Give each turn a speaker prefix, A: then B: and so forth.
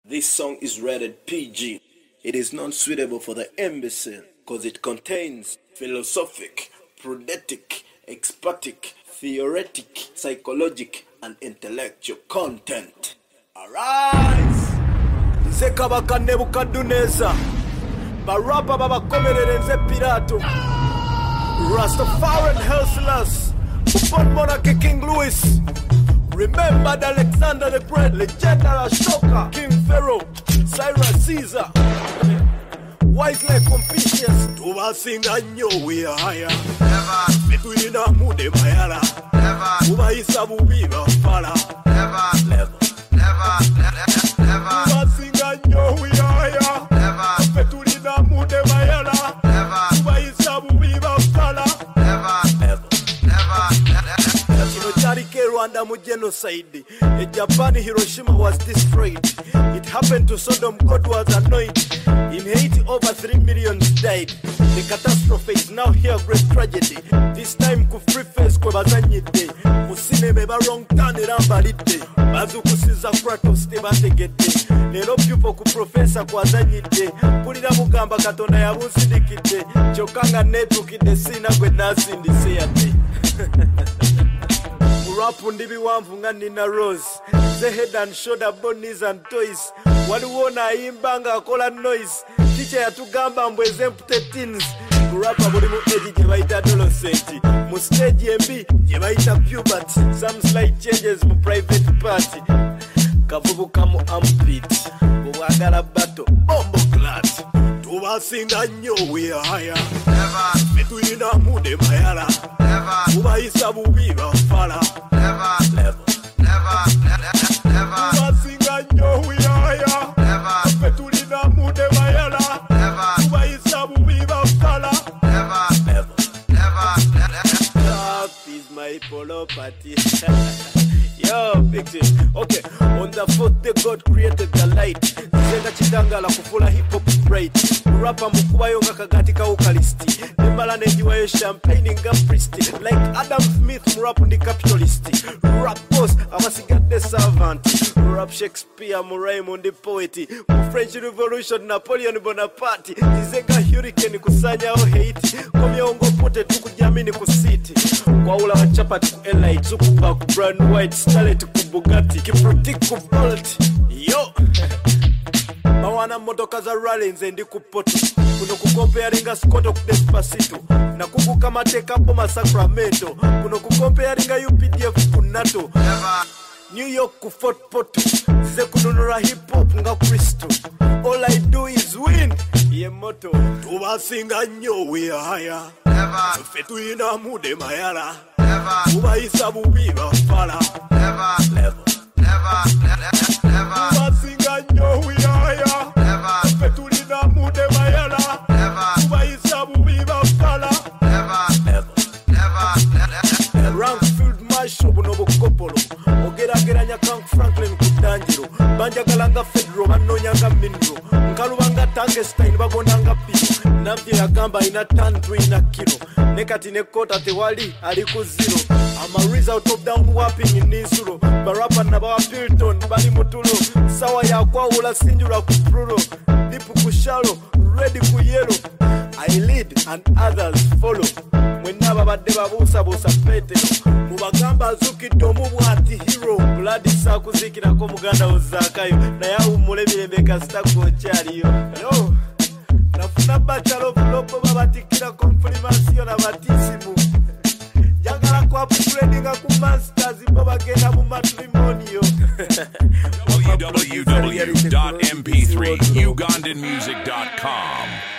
A: This song is rated PG. It is not suitable for the imbecile because it contains philosophic, prosthetic, expertic, theoretic, psychologic, and intellectual content. Arise! Nze Kabaka Nebukadnezar, barapa babakomerere nze Pilato, Rastafarian hustlers, upon monarchy King Louis. Remember the Alexander the Great, legendary Ashoka, King Pharaoh, Cyrus Caesar, wise like Confucius. Tubasinga nnyo we are higher. Never. Betulina mude mayala. Never. Tubayisa bubi bafala. Never. Never. Never. Never. Tubasinga nnyo we are higher. Never. Betulina mude mayala. Never. Tubayisa bubi bafala. Never. Never. Rwanda mu genocide. In Japan, Hiroshima was destroyed. It happened to Sodom, God was annoyed. In Haiti, over 3 million died. The catastrophe is now here, great tragedy. This time, ku free face kwe bazanyide. Musineme ba wrong turn erambalide. Bazukusiza Kratos te bategede. Lero people ku professor kwa zanyide. Pulira mugamba katonda yabusindikide. Chokanga netukide sina gwe nasindise yate. Rapu ndibi wamvu nga Nina Rose. The head and shoulder, bonies and toys. Waliwona imbanga akola noise. Teacher yatugamba mbweze mpute teens. Kurapa buli mu age je bayita adolescent. Mu stage MB je bayita puberty. Some slight changes mu private party. Kavubuka mu ampit. Buwagala bato bombo clat. Tubasinga nnyo we are higher. Never. Betulina mude mayala. Never. Tubayisa bubi bafala. Never. Never. Never. Never. Tubasinga nnyo we are higher. Never. Betulina mude mayala. Never. Tubayisa bubi bafala. Never. Never. Never. Love is my polo party. Yo, big thing. Okay, on the fourth day God created the light. Zenga chitangala kufula hip hop bright. Rapper mukubayo nga kagati ka ukalisti. Nembala nenjiwayo champagne nga priest. Like Adam Smith murapu ndi capitalist. Rap boss abasigadde servant. Rap Shakespeare mu Raymond poet. Mu French Revolution Napoleon Bonaparte. Zenga hurricane kusanyaho Haiti. Komyongo pote tukujamini ku city. Kwa ula wachapati ku elite. Zukuba ku brand white. Starlet ku Bugatti. Kiprotik ku Bolt. Yo! Mawana motoka za rally nze ndi ku poto. Kuno kukompearinga Skoto ku Despacito. Na kubuka mateka po ma Sacramento. Kuno kukompearinga UPDF ku NATO. New York ku Fort Poto. Zize kununura hip hop nga Kristo. All I do is win. Ye moto. Tubasinga nnyo we are higher. Never. Fetuyina mude mayala. Never. Tubayisa bubi bafala. Never. Never. Never. Never. Tubasinga nnyo we are higher. Never. Fetulina mude mayala. Never. Tubayisa bubi bafala. Never. Never. Never. Rankfield Marshall buno bukopolo. Ogerageranya Frank Franklin ku Danjiro. Banjagalanga Fedro banonyanga Minro. Nkalubanga Tangestein bagonanga Pito. Nambye yagamba ina tan 3 na kilo. Nekati ne kota tewali ali ku zero. I'm a result of down whopping in Ninsulo. Barapa na bawa Pilton bali mutulo. Sawa ya kwa ula sinjura ku Prulo. Dipu ku shallow, ready ku yellow. I lead and others follow. Mwenaba badde babuusabuusa Petero. Mubagamba Zukidde omubwati hero. Blood sakuzikirako muganda Ozakayo. Naye awummula emirembe kasita kw'okyaliyo. Yo! Nafuna bachelor of lopo babatikira confirmation abatisimu. Jagala kwa upgrading ku masters bo bagenda mu matrimonio.
B: www.mp3ugandanmusic.com